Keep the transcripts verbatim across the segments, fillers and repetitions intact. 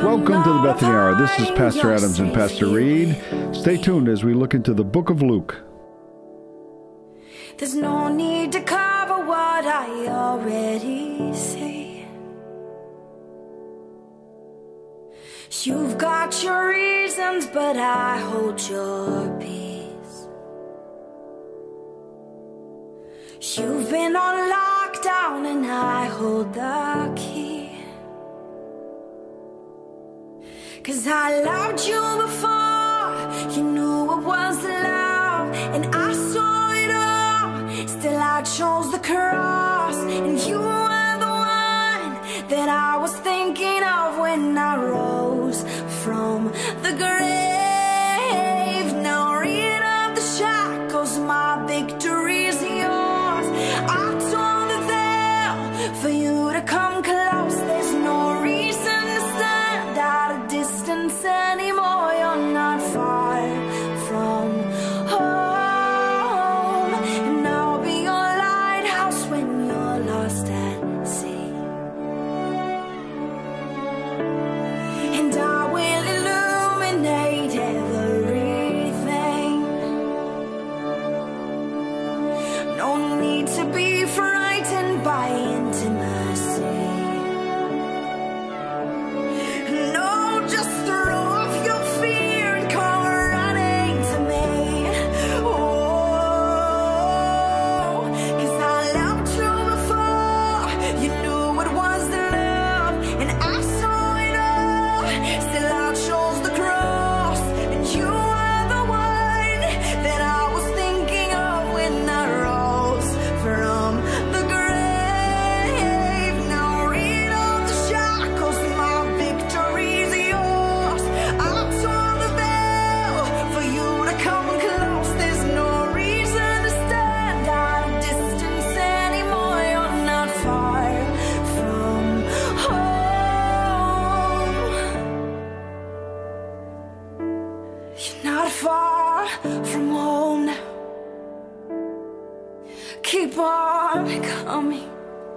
Welcome to the Bethany Hour. This is Pastor Adams and Pastor Reed. Stay tuned as we look into the book of Luke. There's no need to cover what I already see. You've got your reasons, but I hold your peace. You've been on lockdown and I hold the key. 'Cause I loved you before you knew it was love, and I saw it all. Still I chose the cross, and you were the one that I was thinking of when I rose from the grave. Now rid of the shackles, my victory's yours. I tore the veil for you to come close. There's no reason to stand at a distance anymore. You're not far from home, and I'll be your lighthouse when you're lost at sea. And I will illuminate everything. No need to be frightened by intimacy. No, just throw off your fear and come running to me. Oh, 'cause I loved you before you knew it was love, and I saw it all. Still I chose the cross, and you were the one that I was thinking of when I rose from the grave. Now rid of the shackles, my victory's yours. I tore the veil for you to come close. There's no reason to stand at a distance anymore. You're not far from home. You're not far from home now. Keep on coming.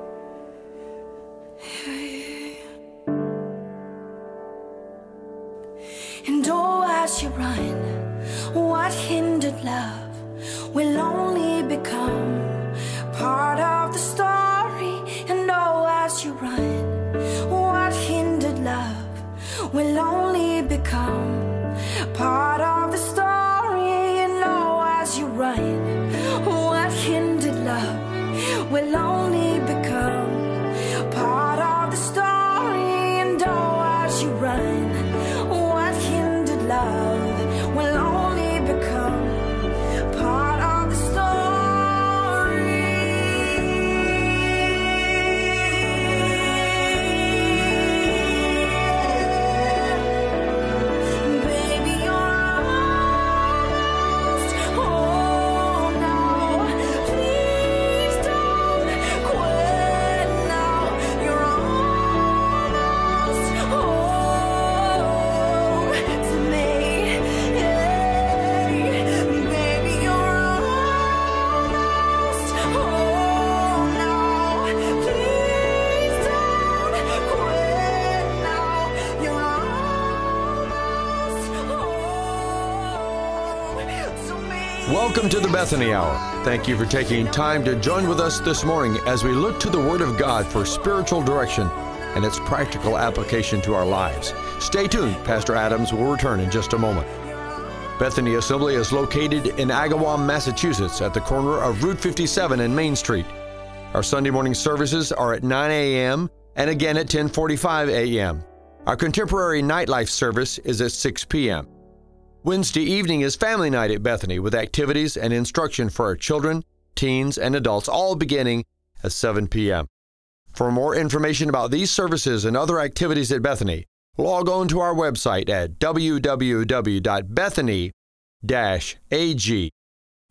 And oh, as you run, what hindered love will only become part of the story. And oh, as you run, what hindered love will only become part of the story. And oh, as you run, what hindered love will only become part of the story. And oh, as you run, what hindered love will only become part of the story. Baby, you're almost home now. Please don't quit now. You're almost home to me. Hey, baby, you're almost home now. Please don't quit now. You're almost home to me. Welcome to the Bethany Hour. Thank you for taking time to join with us this morning as we look to the Word of God for spiritual direction and its practical application to our lives. Stay tuned. Pastor Adams will return in just a moment. Bethany Assembly is located in Agawam, Massachusetts, at the corner of Route fifty-seven and Main Street. Our Sunday morning services are at nine a.m. and again at ten forty-five a.m. Our contemporary nightlife service is at six p.m. Wednesday evening is family night at Bethany with activities and instruction for our children, teens, and adults, all beginning at seven p.m. For more information about these services and other activities at Bethany, log on to our website at w w w dot bethany dash a g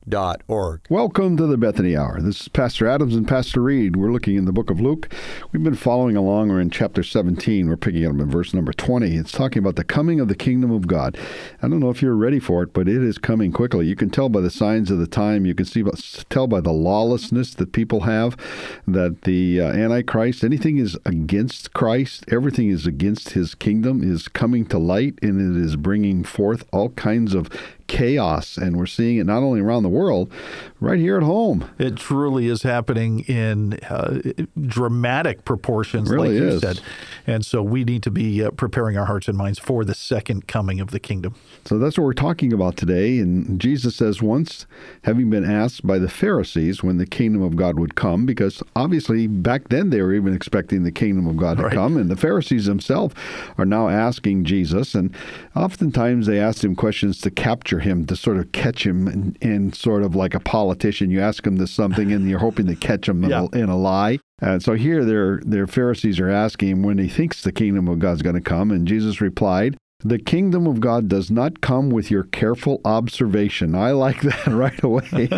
dot org. Welcome to the Bethany Hour. This is Pastor Adams and Pastor Reed. We're looking in the book of Luke. We've been following along. We're in chapter seventeen. We're picking up in verse number twenty. It's talking about the coming of the kingdom of God. I don't know if you're ready for it, but it is coming quickly. You can tell by the signs of the time. You can see, tell by the lawlessness that people have, that the uh, Antichrist, anything is against Christ, everything is against his kingdom, is coming to light, and it is bringing forth all kinds of chaos, and we're seeing it not only around the world, right here at home. It truly is happening in uh, dramatic proportions, It really like you is. said. And so we need to be uh, preparing our hearts and minds for the second coming of the kingdom. So that's what we're talking about today. And Jesus says, once having been asked by the Pharisees when the kingdom of God would come, because obviously back then they were even expecting the kingdom of God to Right. come, and the Pharisees themselves are now asking Jesus, and oftentimes they ask him questions to capture him, to sort of catch him in, in sort of like a politician. You ask him this something and you're hoping to catch him in, Yeah. a, in a lie. And so here their their Pharisees are asking him when he thinks the kingdom of God's going to come, and Jesus replied, "The kingdom of God does not come with your careful observation." I like that right away.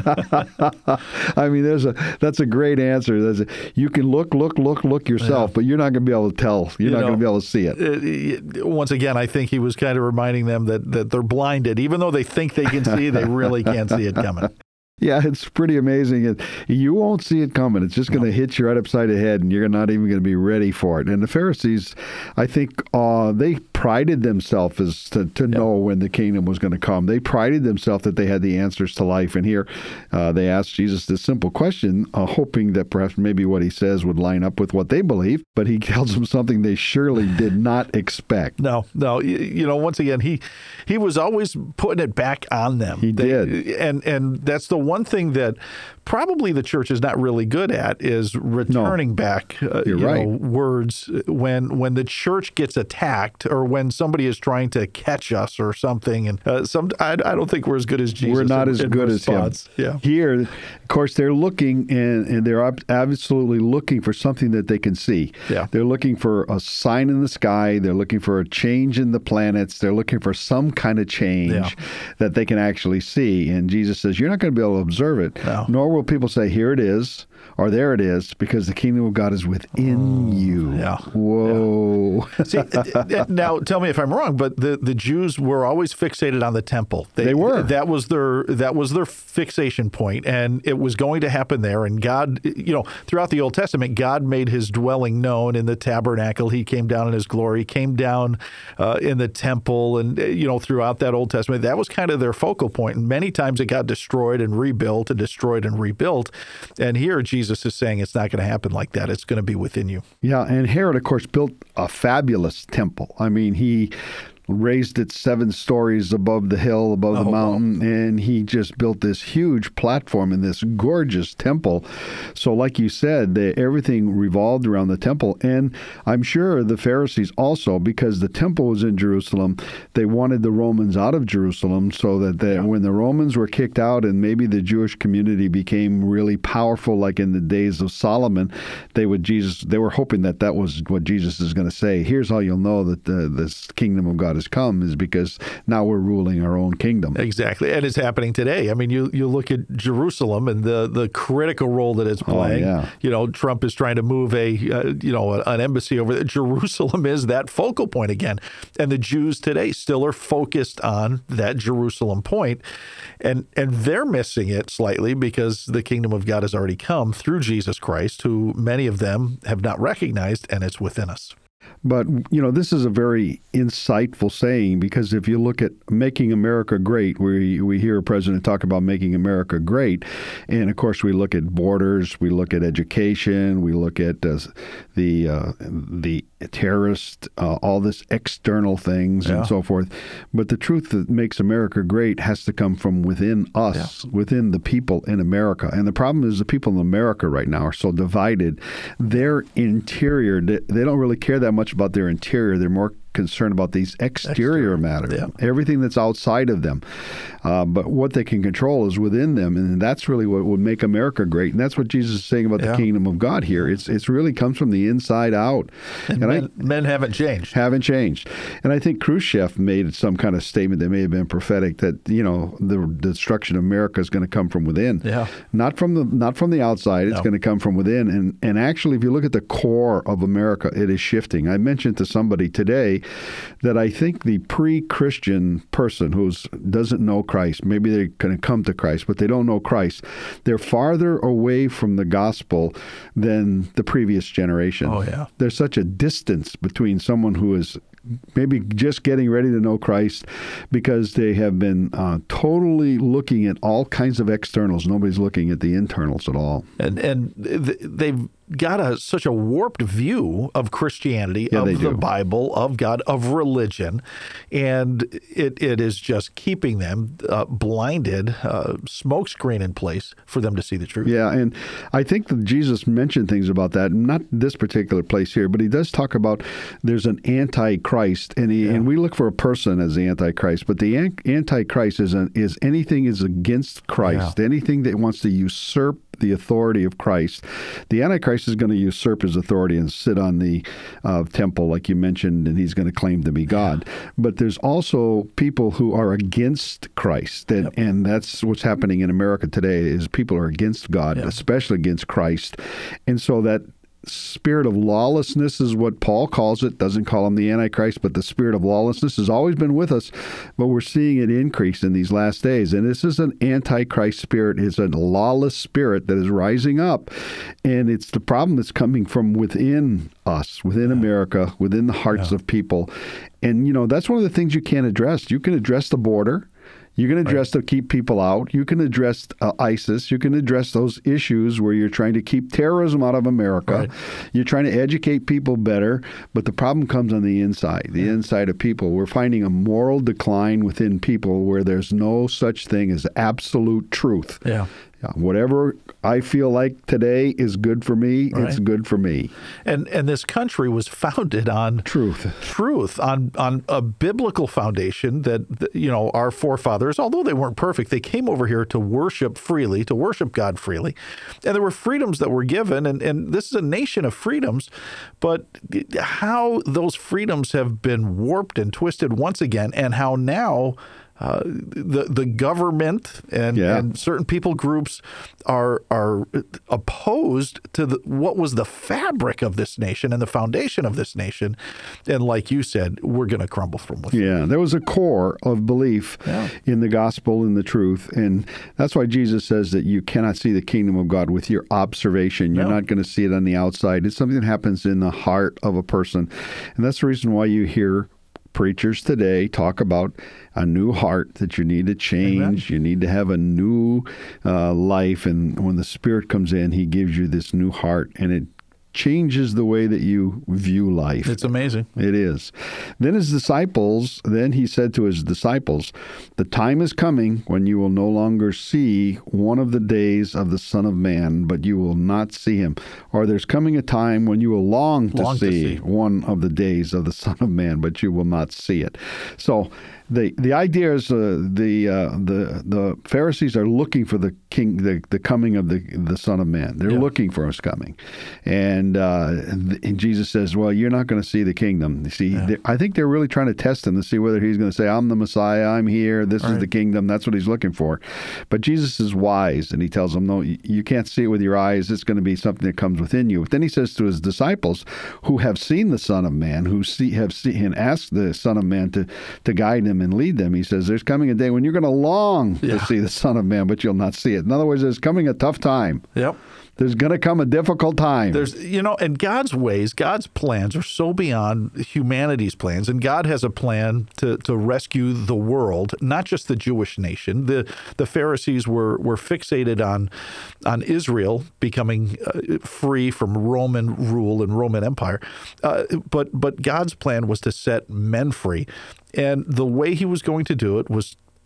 I mean, there's a that's a great answer. There's a, you can look, look, look, look yourself, Yeah. but you're not going to be able to tell. You're You not know, going to be able to see it. Uh, once again, I think he was kind of reminding them that, that they're blinded. Even though they think they can see, they really can't see it coming. Yeah, it's pretty amazing. It, you won't see it coming. It's just going to hit you right upside the head, and you're not even going to be ready for it. And the Pharisees, I think, uh, they prided themselves as to, to know when the kingdom was going to come. They prided themselves that they had the answers to life. And here uh, they asked Jesus this simple question, uh, hoping that perhaps maybe what he says would line up with what they believe. But he tells them something they surely did not expect. No, no. You, you know, once again, he he was always putting it back on them. He They- did. And, and that's the one thing that probably the church is not really good at, is returning back uh, You're you right. know, words when when the church gets attacked or when somebody is trying to catch us or something. And uh, some I, I don't think we're as good as Jesus. We're not in- as in good response. as him. Yeah. Here, of course, they're looking and, and they're ab- absolutely looking for something that they can see. Yeah. They're looking for a sign in the sky. They're looking for a change in the planets. They're looking for some kind of change Yeah. that they can actually see. And Jesus says, you're not going to be able to observe it, No. nor will people say, here it is, or there it is, because the kingdom of God is within you. yeah. Whoa. See, uh, now tell me if I'm wrong, but the, the Jews were always fixated on the temple. They were. That was their that was their fixation point, and it was going to happen there. And God, you know, throughout the Old Testament, God made His dwelling known in the tabernacle. He came down in His glory, came down uh, in the temple, and uh, you know, throughout that Old Testament, that was kind of their focal point. And many times it got destroyed and rebuilt, and destroyed and rebuilt. And here Jesus is saying it's not going to happen like that. It's going to be within you. Yeah, and Herod, of course, built a fabulous temple. I mean, he raised it seven stories above the hill, above the Oh, wow. mountain, and he just built this huge platform in this gorgeous temple. So like you said, they, everything revolved around the temple. And I'm sure the Pharisees also, because the temple was in Jerusalem, they wanted the Romans out of Jerusalem so that they, when the Romans were kicked out and maybe the Jewish community became really powerful, like in the days of Solomon, they would Jesus. They were hoping that that was what Jesus is going to say. Here's how you'll know that the, this kingdom of God has come, is because now we're ruling our own kingdom. Exactly. And it's happening today. I mean, you, you look at Jerusalem and the, the critical role that it's playing. Oh, yeah. You know, Trump is trying to move a, uh, you know, an embassy over there. Jerusalem is that focal point again. And the Jews today still are focused on that Jerusalem point. And, and they're missing it slightly because the kingdom of God has already come through Jesus Christ, who many of them have not recognized, and it's within us. But, you know, this is a very insightful saying, because if you look at making America great, we we hear a president talk about making America great. And, of course, we look at borders, we look at education, we look at uh, the uh, the terrorist, uh, all this external things Yeah. and so forth. But the truth that makes America great has to come from within us, within the people in America. And the problem is the people in America right now are so divided. Their interior, they they don't really care that much about their interior. They're more concerned about these exterior, Exterior, matters, yeah. everything that's outside of them. Uh, but what they can control is within them, and that's really what would make America great. And that's what Jesus is saying about Yeah. the kingdom of God here. It's it's really comes from the inside out. And, And I- men, men haven't changed. haven't changed. And I think Khrushchev made some kind of statement that may have been prophetic that, you know, the destruction of America is going to come from within. Yeah. Not from the not from the outside. It's No. going to come from within. And and actually, if you look at the core of America, it is shifting. I mentioned to somebody today that I think the pre-Christian person who doesn't know Christ, maybe they're going to come to Christ, but they don't know Christ, they're farther away from the gospel than the previous generation. Oh, yeah. There's such a distance between someone who is maybe just getting ready to know Christ because they have been uh, totally looking at all kinds of externals. Nobody's looking at the internals at all. And and th- they've got a such a warped view of Christianity, Yeah, of they the do. Bible, of God, of religion, and it, it is just keeping them uh, blinded, uh, smokescreen in place for them to see the truth. Yeah, and I think that Jesus mentioned things about that, not this particular place here, but he does talk about there's an antichrist, and he, and we look for a person as the antichrist, but the an- antichrist is an, is anything is against Christ, Yeah. anything that wants to usurp the authority of Christ. The Antichrist is going to usurp his authority and sit on the uh, temple, like you mentioned, and he's going to claim to be God. But there's also people who are against Christ, and, Yep. and that's what's happening in America today. Is people are against God, Yep. especially against Christ, and so that spirit of lawlessness is what Paul calls it. Doesn't call him the Antichrist, but the spirit of lawlessness has always been with us, but we're seeing it increase in these last days. And this is an Antichrist spirit. It's a lawless spirit that is rising up, and it's the problem that's coming from within us, within America, within the hearts Yeah. of people. And, you know, that's one of the things you can't address. You can address the border. You can address to keep people out. You can address uh, ISIS. You can address those issues where you're trying to keep terrorism out of America. Right. You're trying to educate people better, but the problem comes on the inside, the inside of people. We're finding a moral decline within people where there's no such thing as absolute truth. Yeah. Yeah, whatever I feel like today is good for me, Right. it's good for me. And and this country was founded on Truth. truth, on on a biblical foundation that, that, you know, our forefathers, although they weren't perfect, they came over here to worship freely, to worship God freely. And there were freedoms that were given, and, and this is a nation of freedoms, but how those freedoms have been warped and twisted once again, and how now Uh, the the government and, Yeah. and certain people groups are are opposed to the, what was the fabric of this nation and the foundation of this nation, and like you said, we're going to crumble from within. Yeah, there was a core of belief Yeah. in the gospel and the truth. And that's why Jesus says that you cannot see the kingdom of God with your observation. You're No. not going to see it on the outside. It's something that happens in the heart of a person. And that's the reason why you hear preachers today talk about a new heart, that you need to change. Amen. You need to have a new uh, life. And when the Spirit comes in, he gives you this new heart, and it changes the way that you view life. It's amazing. It is. Then his disciples, then he said to his disciples, the time is coming when you will no longer see one of the days of the Son of Man, but you will not see him. Or there's coming a time when you will long to, Long to see, see. one of the days of the Son of Man, but you will not see it. So the the idea is uh, the uh, the the Pharisees are looking for the king, the, the coming of the the Son of Man. They're Yeah. looking for his coming, and uh, and Jesus says, "Well, you're not going to see the kingdom." You see, they- I think they're really trying to test him to see whether he's going to say, "I'm the Messiah. I'm here. This is Right. the kingdom." That's what he's looking for. But Jesus is wise, and he tells them, "No, you you can't see it with your eyes. It's going to be something that comes within you." But then he says to his disciples, who have seen the Son of Man, who see have seen and asked the Son of Man to to guide them and lead them, he says, there's coming a day when you're going to long Yeah. to see the Son of Man, but you'll not see it. In other words, there's coming a tough time. Yep. There's going to come a difficult time. There's, you know, and God's ways, God's plans are so beyond humanity's plans. And God has a plan to, to rescue the world, not just the Jewish nation. The the Pharisees were, were fixated on on Israel becoming uh, free from Roman rule and Roman Empire. Uh, but but God's plan was to set men free. And the way he was going to do it was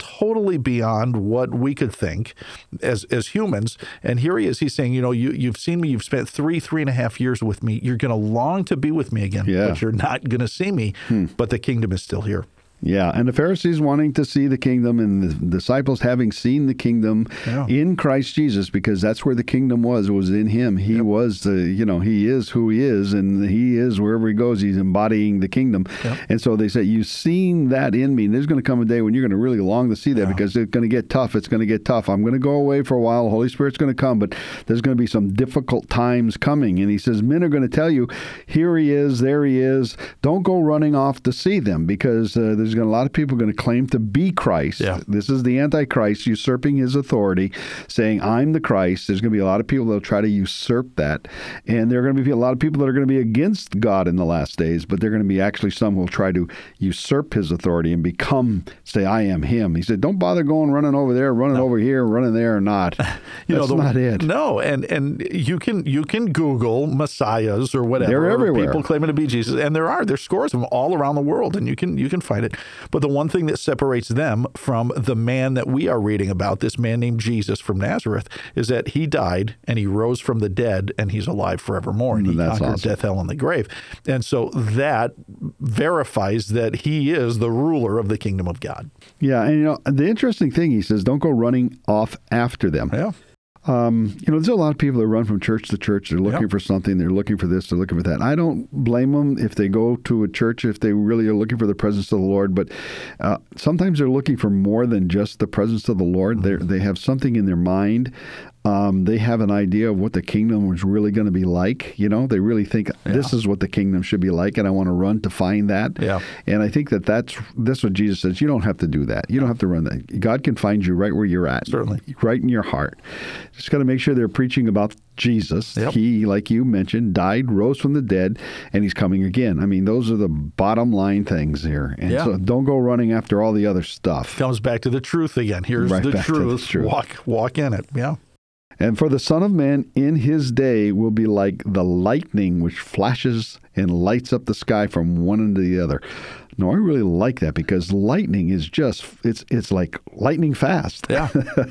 totally beyond what we could think as as humans. And here he is. He's saying, you know, you, you've seen me. You've spent three, three and a half years with me. You're going to long to be with me again, Yeah. but you're not going to see me. Hmm. But the kingdom is still here. Yeah, and the Pharisees wanting to see the kingdom, and the disciples having seen the kingdom Yeah. in Christ Jesus, because that's where the kingdom was. It was in Him. He Yep. was the, you know, He is who He is, and He is wherever He goes. He's embodying the kingdom. Yep. And so they say, you've seen that in me. And there's going to come a day when you're going to really long to see that, Yeah. because it's going to get tough. It's going to get tough. I'm going to go away for a while. The Holy Spirit's going to come, but there's going to be some difficult times coming. And He says, men are going to tell you, here He is, there He is. Don't go running off to see them, because uh, there's going to, a lot of people are going to claim to be Christ. Yeah. This is the Antichrist usurping His authority, saying, I'm the Christ. There's going to be a lot of people that will try to usurp that. And there are going to be a lot of people that are going to be against God in the last days, but there are going to be actually some who will try to usurp His authority and become, say, I am Him. He said, don't bother going running over there, running no. over here, running there, or not. You That's know, the, not it. No, and and you can you can Google messiahs or whatever. They're everywhere. People claiming to be Jesus, and there are there's scores of them all around the world, and you can you can find it. But the one thing that separates them from the man that we are reading about, this man named Jesus from Nazareth, is that he died and he rose from the dead and he's alive forevermore, and he That's conquered awesome. death, hell, and the grave. And so that verifies that he is the ruler of the kingdom of God. Yeah, and you know, the interesting thing, he says, don't go running off after them. Yeah. Um, you know, there's a lot of people that run from church to church. They're looking Yep. for something. They're looking for this. They're looking for that. I don't blame them if they go to a church, if they really are looking for the presence of the Lord. But uh, sometimes they're looking for more than just the presence of the Lord. Mm-hmm. They they have something in their mind. Um, they have an idea of what the kingdom was really going to be like. You know, they really think Yeah. this is what the kingdom should be like, and I want to run to find that. Yeah. And I think that that's, that's what Jesus says. You don't have to do that. You don't have to run that. God can find you right where you're at. Certainly. Right in your heart. Just got to make sure they're preaching about Jesus. Yep. He, like you mentioned, died, rose from the dead, and He's coming again. I mean, those are the bottom line things here. And Yeah. so don't go running after all the other stuff. Comes back to the truth again. Here's Right the back to the truth. truth. Walk walk in it. Yeah. And for the Son of Man in His day will be like the lightning which flashes and lights up the sky from one end to the other. No, I really like that, because lightning is just, it's it's like lightning fast. Yeah.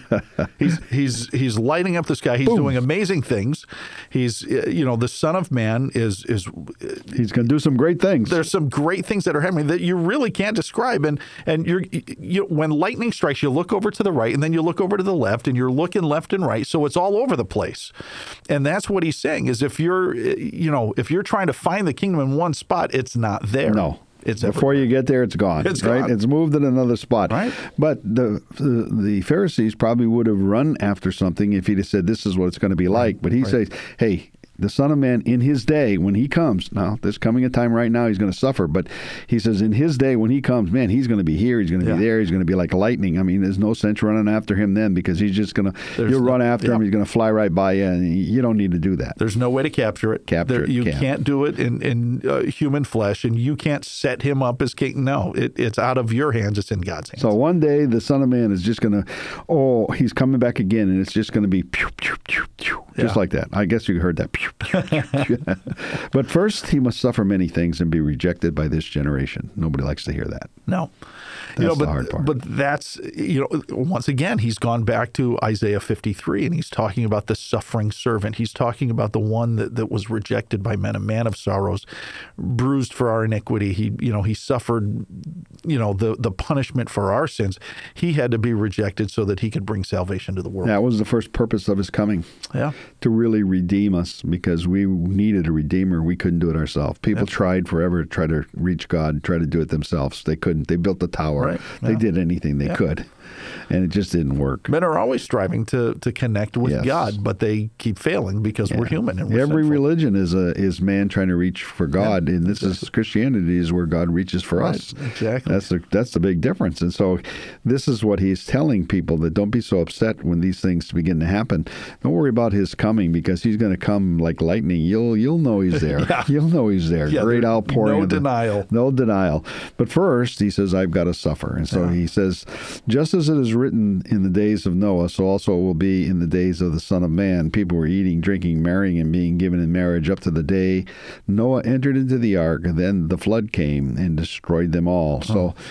he's he's he's lighting up the sky. He's Boom. doing amazing things. He's uh, you know, the Son of Man is is He's going to do some great things. there's some great things that are happening that you really can't describe. And and you're you when lightning strikes, you look over to the right and then you look over to the left and you're looking left and right. So it's all over the place. And that's what he's saying is if you're you know, if you're trying to find the kingdom in one spot, it's not there. No. It's Before everywhere. you get there, it's gone. It's right? gone. It's moved in another spot. Right. But the, the the Pharisees probably would have run after something if He'd have said, this is what it's going to be like. But He Right. says, hey, the Son of Man in His day, when He comes, now there's coming a time right now He's going to suffer, but He says in His day when He comes, man, He's going to be here, He's going to Yeah. be there, He's going to be like lightning. I mean, there's no sense running after Him then, because He's just going to, There's you'll no- run after yeah. Him, He's going to fly right by you, and you don't need to do that. There's no way to capture it. Capture There- it, You can't. can't do it in, in uh, human flesh, and you can't set Him up as king. No, it, it's out of your hands. It's in God's hands. So one day the Son of Man is just going to, oh, He's coming back again, and it's just going to be pew, pew, pew, pew, just Yeah. like that. I guess you heard that. Pew, pew, pew, pew. But first, He must suffer many things and be rejected by this generation. Nobody likes to hear that. No. That's you know, the but, hard part. But that's, you know, once again, he's gone back to Isaiah fifty-three and he's talking about the suffering servant. He's talking about the one that, that was rejected by men, a man of sorrows, bruised for our iniquity. He, you know, he suffered, you know, the, the punishment for our sins. He had to be rejected so that He could bring salvation to the world. That was the first purpose of His coming, Yeah. to really redeem us, because we needed a redeemer. We couldn't do it ourselves. People tried forever to try to reach God, try to do it themselves. They couldn't. They built the tower. Right. They Yeah. did anything they Yeah. could, and it just didn't work. Men are always striving to to connect with Yes. God, but they keep failing because we're human and we're Every sinful. religion is a is man trying to reach for God, and this is Christianity is where God reaches for Right, us. exactly. That's the that's the big difference. And so, this is what He's telling people, that don't be so upset when these things begin to happen. Don't worry about His coming, because He's going to come like lightning. You'll you'll know He's there. Yeah. You'll know He's there. Yeah, Great there- outpouring. no of the- denial. no denial. But first, He says, I've got to suffer. And so Yeah. He says, just as it is written in the days of Noah, so also it will be in the days of the Son of Man. People were eating, drinking, marrying, and being given in marriage up to the day Noah entered into the ark, and then the flood came and destroyed them all. So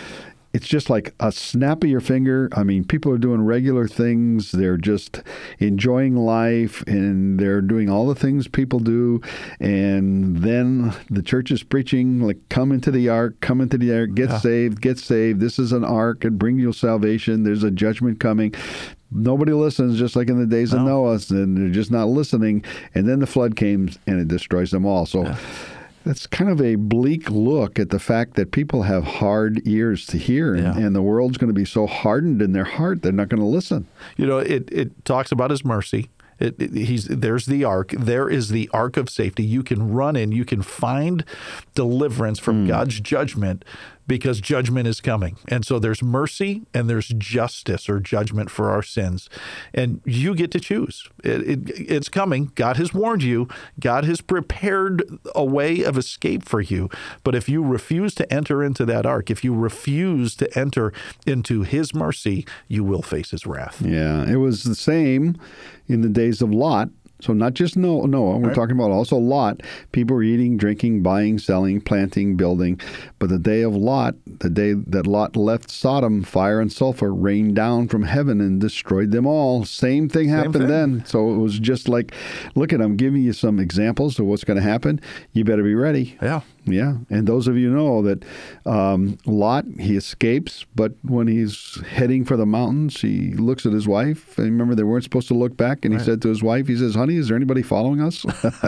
it's just like a snap of your finger. I mean, people are doing regular things. They're just enjoying life, and they're doing all the things people do. And then the church is preaching, like, come into the ark, come into the ark, get Yeah. saved, get saved. This is an ark. It brings you salvation. There's a judgment coming. Nobody listens, just like in the days of No. Noah, and they're just not listening. And then the flood came, and it destroys them all. So that's kind of a bleak look at the fact that people have hard ears to hear, and, Yeah. and the world's going to be so hardened in their heart, they're not going to listen. You know, it, it talks about his mercy. It, it- he's there's the ark. There is the ark of safety. You can run in. You can find deliverance from God's judgment, because judgment is coming. And so there's mercy and there's justice or judgment for our sins, and you get to choose. It, it, it's coming. God has warned you. God has prepared a way of escape for you. But if you refuse to enter into that ark, if you refuse to enter into His mercy, you will face His wrath. Yeah, it was the same in the days of Lot. So not just Noah, Noah we're Right. talking about also Lot. People were eating, drinking, buying, selling, planting, building. But the day of Lot, the day that Lot left Sodom, fire and sulfur rained down from heaven and destroyed them all. Same thing happened thing. then. So it was just like, look at, I'm giving you some examples of what's going to happen. You better be ready. Yeah. Yeah, and those of you know that um, Lot, he escapes, but when he's heading for the mountains, he looks at his wife. And remember, they weren't supposed to look back, and he said to his wife, he says, honey, is there anybody following us?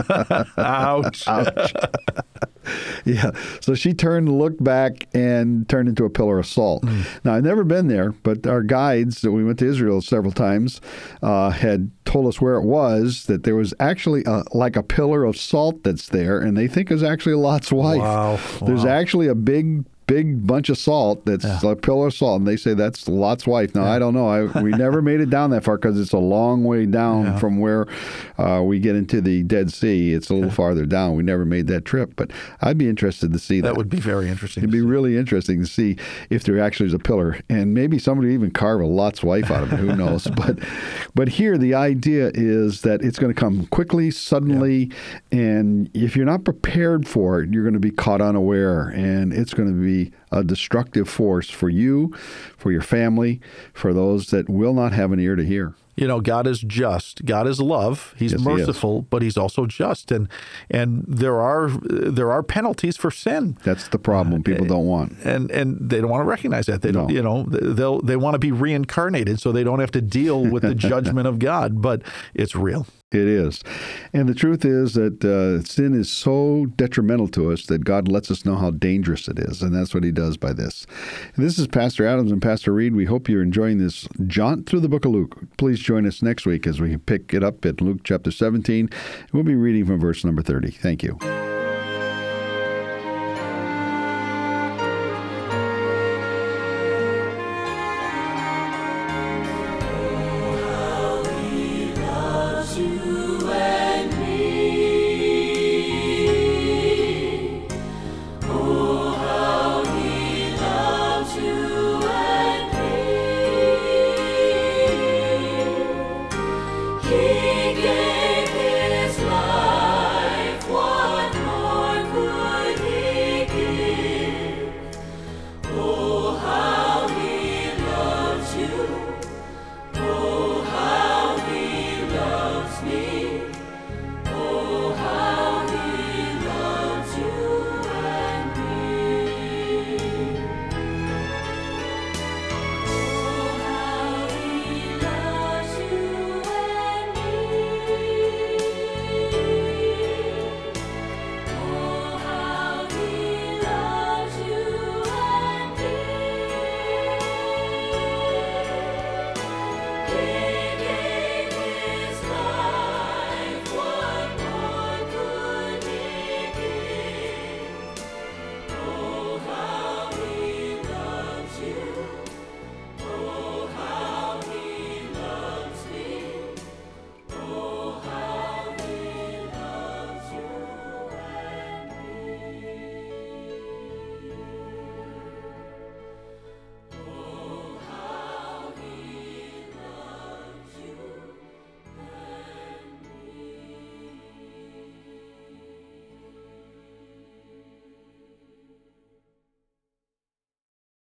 Ouch. Ouch. Yeah, so she turned, looked back, and turned into a pillar of salt. Now, I've never been there, but our guides that we went to Israel several times uh, had told us where it was, that there was actually a, like a pillar of salt that's there, and they think is actually Lot's wife. Wow. There's Wow. actually a big, big bunch of salt that's Yeah. a pillar of salt, and they say that's Lot's wife. Now, I don't know. I, we never made it down that far because it's a long way down Yeah. from where uh, we get into the Dead Sea. It's a little farther down. We never made that trip, but I'd be interested to see that. That would be very interesting. It'd to be see. really interesting to see if there actually is a pillar, and maybe somebody even carve a Lot's wife out of it. Who knows? But, but here the idea is that it's going to come quickly, suddenly, and if you're not prepared for it, you're going to be caught unaware, and it's going to be a destructive force for you, for your family, for those that will not have an ear to hear. You know, God is just. God is love. He's Yes, he is. merciful, but He's also just, and and there are there are penalties for sin, That's the problem people don't want. and and they don't want to recognize that. They don't. No. You know, they'll they want to be reincarnated so they don't have to deal with the judgment of God. But it's real. It is. And the truth is that uh, sin is so detrimental to us that God lets us know how dangerous it is. And that's what He does by this. And this is Pastor Adams and Pastor Reed. We hope you're enjoying this jaunt through the book of Luke. Please join us next week as we pick it up at Luke chapter seventeen. We'll be reading from verse number thirty. Thank you.